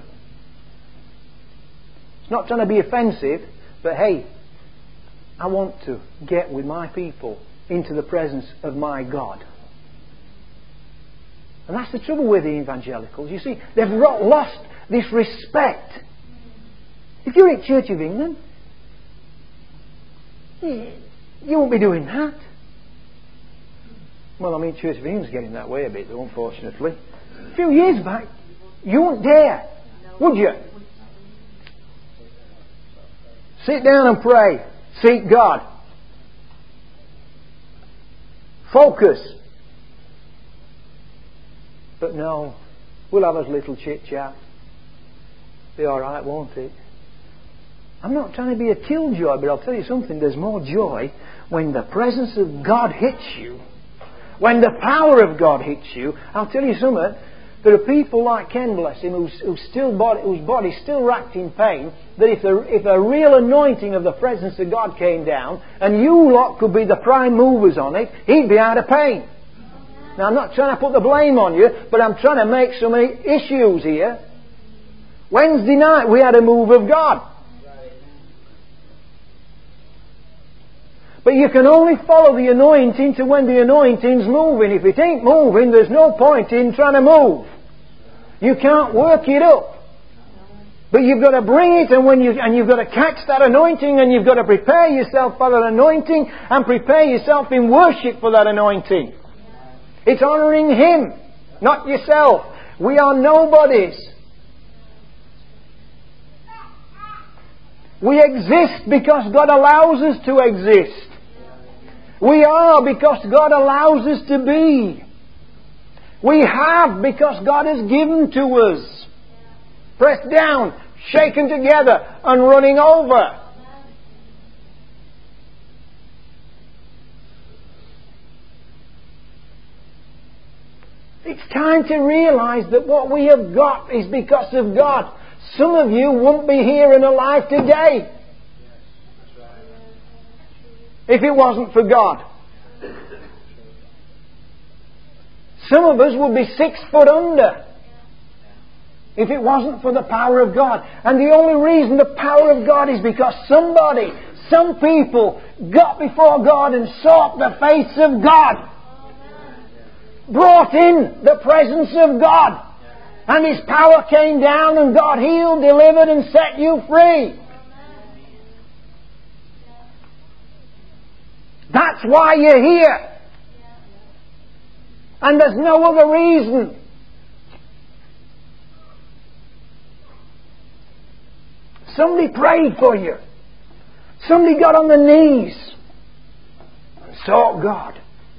It's not trying to be offensive, but hey, I want to get with my people into the presence of my God. And that's the trouble with the evangelicals. You see, they've lost this respect. If you're at Church of England, you won't be doing that. Well, I mean, Church of England's getting that way a bit, though, unfortunately. A few years back, you wouldn't dare, would you? Sit down and pray. Seek God. Focus. But no, we'll have a little chit-chat. Be alright, won't it? I'm not trying to be a killjoy, but I'll tell you something. There's more joy when the presence of God hits you. When the power of God hits you. I'll tell you something. There are people like Ken, bless him, whose body's still racked in pain, that if a real anointing of the presence of God came down, and you lot could be the prime movers on it, he'd be out of pain. Now, I'm not trying to put the blame on you, but I'm trying to make some issues here. Wednesday night we had a move of God. But you can only follow the anointing to when the anointing's moving. If it ain't moving, there's no point in trying to move. You can't work it up. But you've got to bring it, and you've got to catch that anointing, and you've got to prepare yourself for that anointing, and prepare yourself in worship for that anointing. It's honouring Him, not yourself. We are nobodies. We exist because God allows us to exist. We are because God allows us to be. We have because God has given to us. Pressed down, shaken together, and running over. It's time to realize that what we have got is because of God. Some of you wouldn't be here and alive today if it wasn't for God. Some of us would be 6 foot under if it wasn't for the power of God. And the only reason the power of God is because some people got before God and sought the face of God. Brought in the presence of God. And His power came down and God healed, delivered and set you free. That's why you're here. And there's no other reason. Somebody prayed for you. Somebody got on their knees and sought God.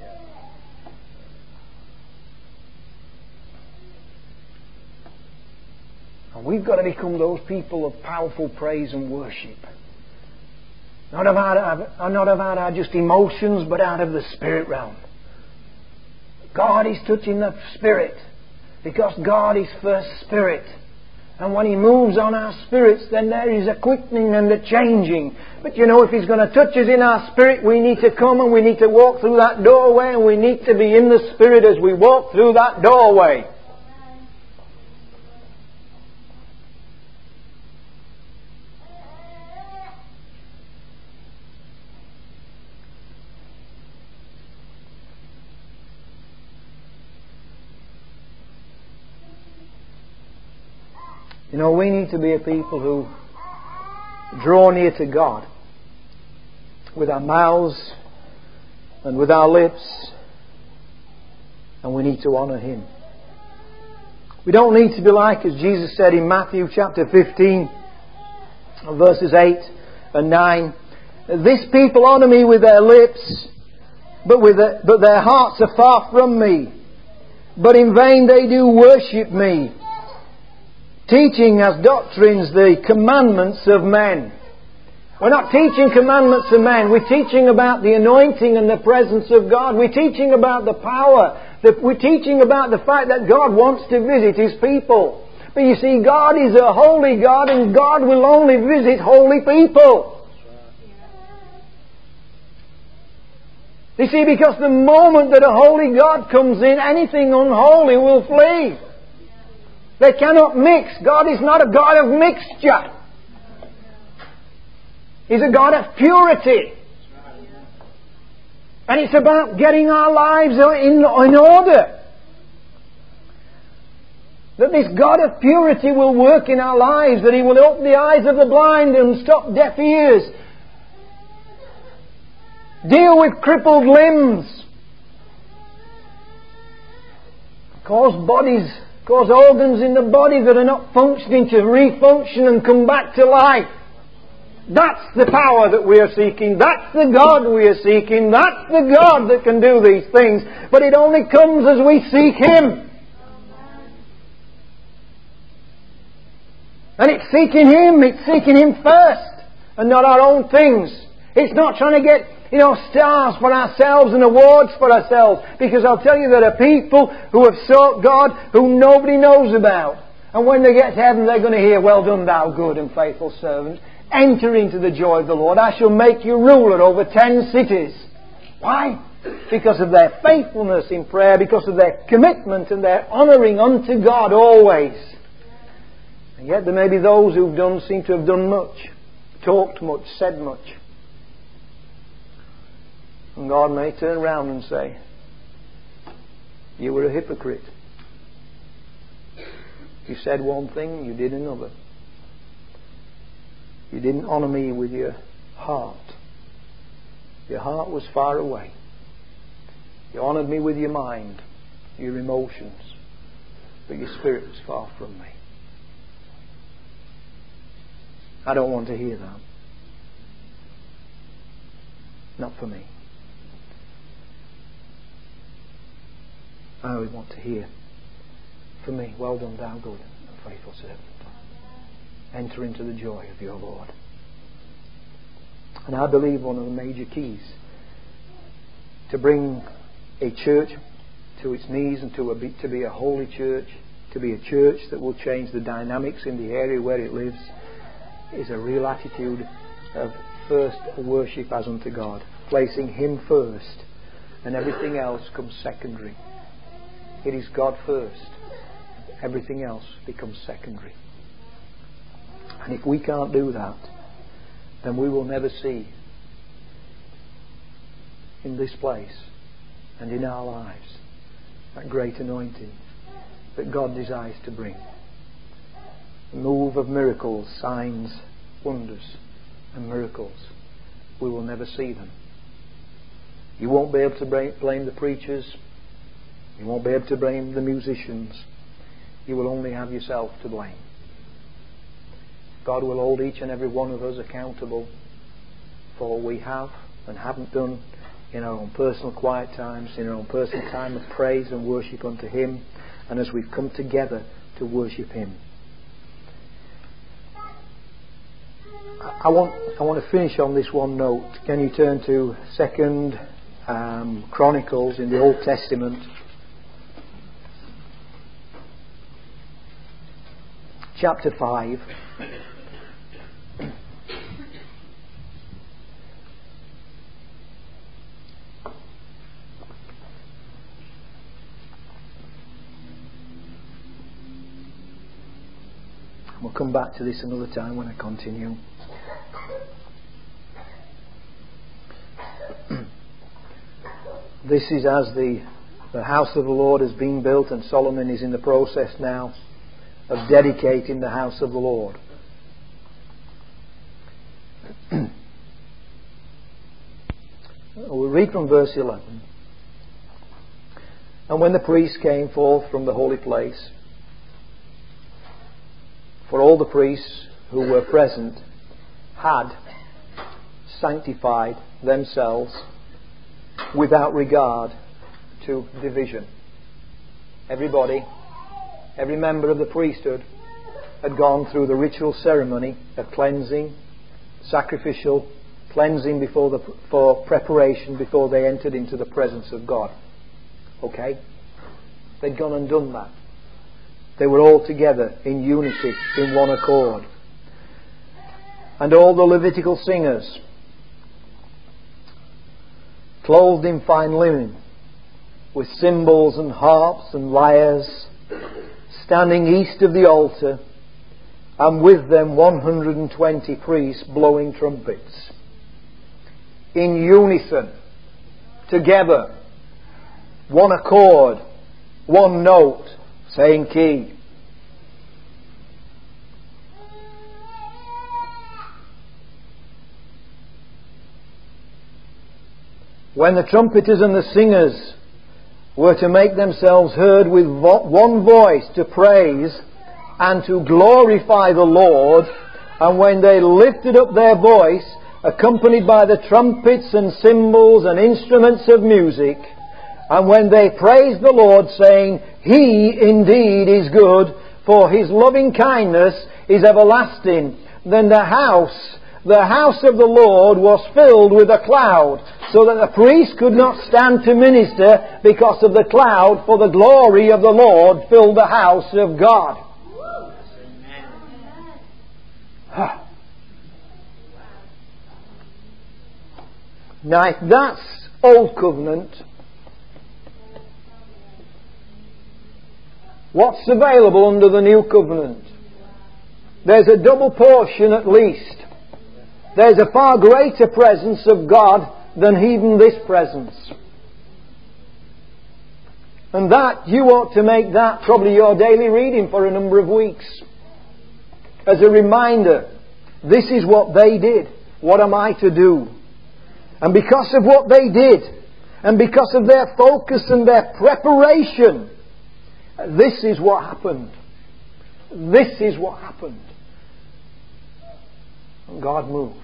And we've got to become those people of powerful praise and worship. Not about our just emotions, but out of the spirit realm. God is touching the spirit, because God is first spirit. And when He moves on our spirits, then there is a quickening and a changing. But you know, if He's going to touch us in our spirit, we need to come and we need to walk through that doorway, and we need to be in the Spirit as we walk through that doorway. You know, we need to be a people who draw near to God with our mouths and with our lips, and we need to honour Him. We don't need to be like, as Jesus said in Matthew chapter 15, verses 8 and 9, "This people honour me with their lips, but their hearts are far from me. But in vain they do worship me, teaching as doctrines the commandments of men." We're not teaching commandments of men. We're teaching about the anointing and the presence of God. We're teaching about the power. We're teaching about the fact that God wants to visit His people. But you see, God is a holy God, and God will only visit holy people. You see, because the moment that a holy God comes in, anything unholy will flee. They cannot mix. God is not a God of mixture. He's a God of purity. And it's about getting our lives in order. That this God of purity will work in our lives, that He will open the eyes of the blind and stop deaf ears, deal with crippled limbs, cause organs in the body that are not functioning to refunction and come back to life. That's the power that we are seeking. That's the God we are seeking. That's the God that can do these things. But it only comes as we seek Him. And it's seeking Him. It's seeking Him first. and not our own things. It's not trying to get, stars for ourselves and awards for ourselves. Because I'll tell you, there are people who have sought God who nobody knows about. And when they get to heaven, they're going to hear, "Well done, thou good and faithful servant. Enter into the joy of the Lord. I shall make you ruler over 10 cities." Why? Because of their faithfulness in prayer, because of their commitment and their honouring unto God always. And yet there may be those who seem to have done much, talked much, said much. And God may turn round and say, "You were a hypocrite. You said one thing, you did another. You didn't honour me with your heart. Your heart was far away. You honoured me with your mind, your emotions, but your spirit was far from me." I don't want to hear that. Not for me. I would want to hear, for me, "Well done, thou good and faithful servant. Enter into the joy of your Lord." And I believe one of the major keys to bring a church to its knees and to be a holy church, to be a church that will change the dynamics in the area where it lives, is a real attitude of first worship as unto God, placing Him first, and everything else comes secondary. It is God first. Everything else becomes secondary. And if we can't do that, then we will never see in this place and in our lives that great anointing that God desires to bring. The move of miracles, signs, wonders and miracles. We will never see them. You won't be able to blame the preachers. You won't be able to blame the musicians. You will only have yourself to blame. God will hold each and every one of us accountable for what we have and haven't done in our own personal quiet times, in our own personal time of praise and worship unto Him, and as we've come together to worship Him. I want to finish on this one note. Can you turn to 2 Chronicles in the Old Testament? Chapter 5. We'll come back to this another time when I continue. This is as the house of the Lord is being built, and Solomon is in the process now of dedicating the house of the Lord. We'll read from verse 11. "And when the priests came forth from the holy place," for all the priests who were present had sanctified themselves without regard to division. Everybody, every member of the priesthood had gone through the ritual ceremony of cleansing, sacrificial cleansing for preparation before they entered into the presence of God. Okay? They'd gone and done that. They were all together in unity, in one accord. And all the Levitical singers, clothed in fine linen, with cymbals and harps and lyres, standing east of the altar, and with them 120 priests blowing trumpets, in unison, together, one accord, one note, same key. When the trumpeters and the singers were to make themselves heard with one voice to praise and to glorify the Lord, and when they lifted up their voice, accompanied by the trumpets and cymbals and instruments of music, and when they praised the Lord, saying, He indeed is good, for His loving kindness is everlasting, then the house the house of the Lord was filled with a cloud, so that the priest could not stand to minister because of the cloud, for the glory of the Lord filled the house of God. Now, if that's Old Covenant, what's available under the New Covenant? There's a double portion at least. There's a far greater presence of God than even this presence. And that, you ought to make that probably your daily reading for a number of weeks. As a reminder, this is what they did. What am I to do? And because of what they did, and because of their focus and their preparation, this is what happened. This is what happened. And God moved.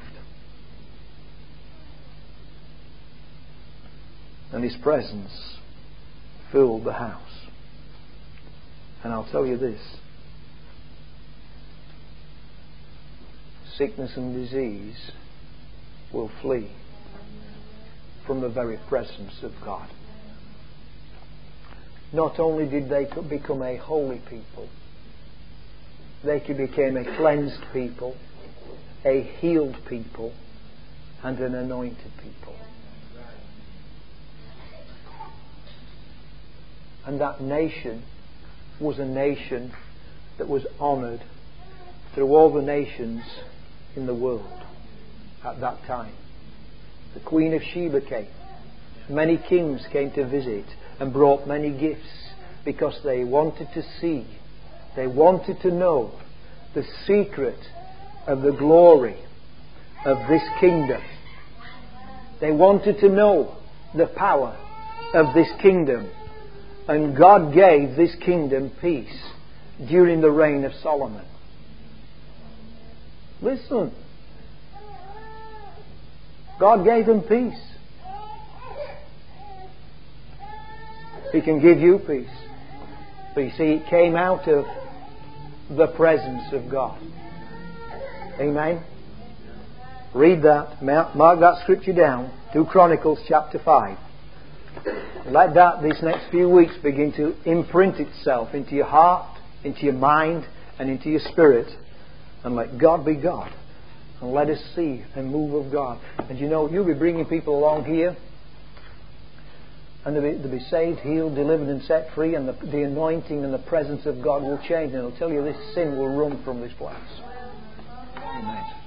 And His presence filled the house. And I'll tell you this. Sickness and disease will flee from the very presence of God. Not only did they become a holy people, they became a cleansed people, a healed people, and an anointed people. And that nation was a nation that was honoured through all the nations in the world at that time. The Queen of Sheba came. Many kings came to visit and brought many gifts because they wanted to see, they wanted to know the secret of the glory of this kingdom. They wanted to know the power of this kingdom. And God gave this kingdom peace during the reign of Solomon. Listen. God gave him peace. He can give you peace. But you see, it came out of the presence of God. Amen? Read that. Mark that scripture down. 2 Chronicles chapter 5. Let that, these next few weeks, begin to imprint itself into your heart, into your mind, and into your spirit. And let God be God. And let us see a move of God. And you know, you'll be bringing people along here. And they'll be saved, healed, delivered and set free. And the anointing and the presence of God will change. And it'll tell you this sin will run from this place. Amen.